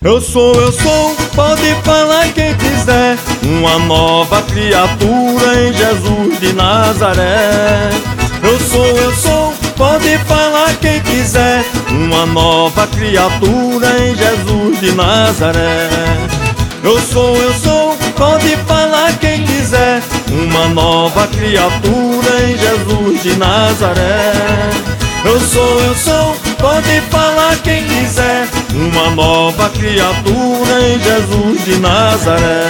eu sou, pode falar quem quiser, uma nova criatura em Jesus de Nazaré. Eu sou, pode falar quem quiser, uma nova criatura em Jesus de Nazaré. Eu sou, pode falar quem quiser, uma nova criatura em Jesus de Nazaré. Eu sou, pode falar quem quiser, uma nova criatura em Jesus de Nazaré.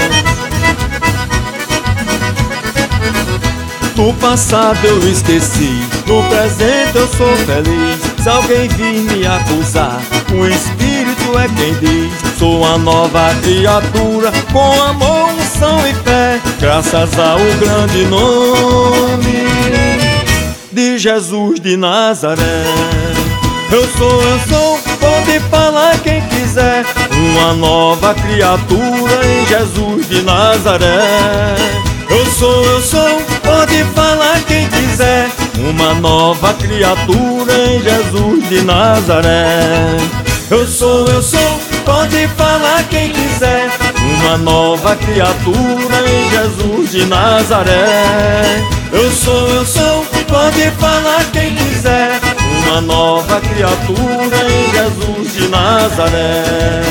Do passado eu esqueci, no presente eu sou feliz. Se alguém vir me acusar, o Espírito é quem diz: sou uma nova criatura, com amor, unção e fé, graças ao grande nome de Jesus de Nazaré. Eu sou, pode falar quem quiser, uma nova criatura em Jesus de Nazaré. Eu sou, pode falar quem quiser, uma nova criatura em Jesus de Nazaré. Eu sou, pode falar quem quiser, uma nova criatura em Jesus de Nazaré. Eu sou, pode falar quem quiser, uma nova criatura em Jesus de Nazaré.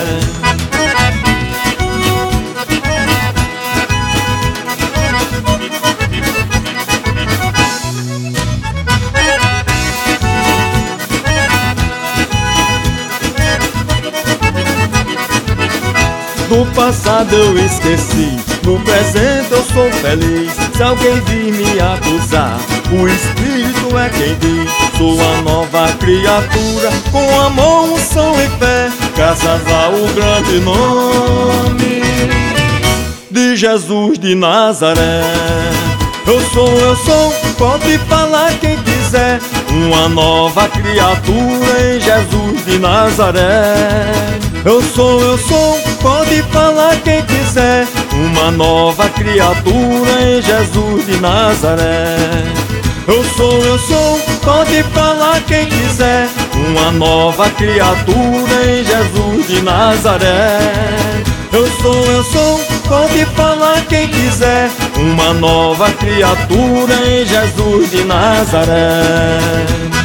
Do passado eu esqueci, no presente eu sou feliz. Se alguém vir me acusar, o Espírito é quem diz: sou a nova criatura, com amor, unção e fé, graças ao grande nome de Jesus de Nazaré. Eu sou, pode falar quem quiser, uma nova criatura em Jesus de Nazaré. Eu sou, pode falar quem quiser, uma nova criatura em Jesus de Nazaré. Eu sou, pode falar quem quiser, uma nova criatura em Jesus de Nazaré. Eu sou, pode falar quem quiser, uma nova criatura em Jesus de Nazaré.